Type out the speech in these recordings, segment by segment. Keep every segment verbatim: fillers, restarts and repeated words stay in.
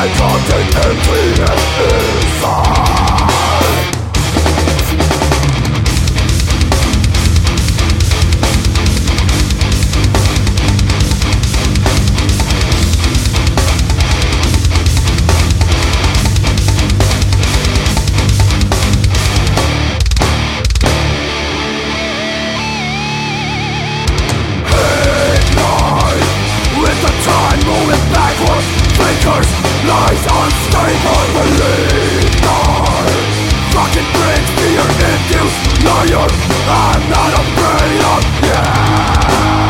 I contain emptiness inside. Lies unstable, believe not. Fucking brings fear, induce liar. I'm not afraid of you.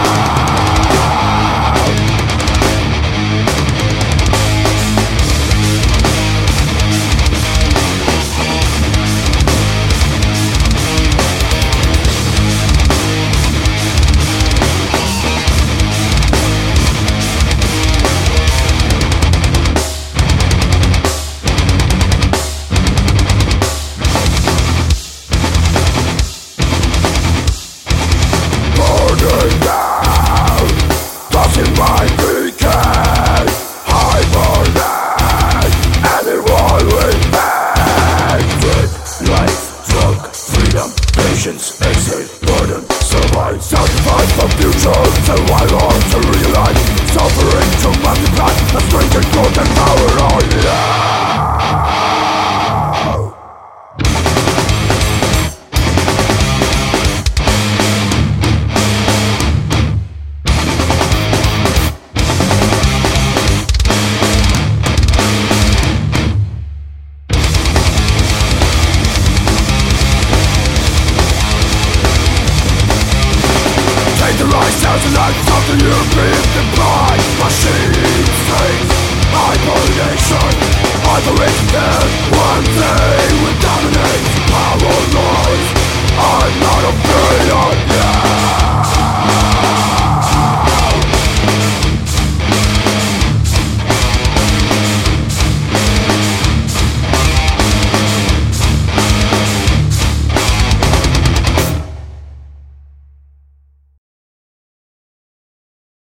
Exit, burden, survive, sacrifice for future. Survival to realize, suffering to multiply. A strange and golden power on you. The right sounds and lights of the European divide. Machine states, hibernation, othering dead one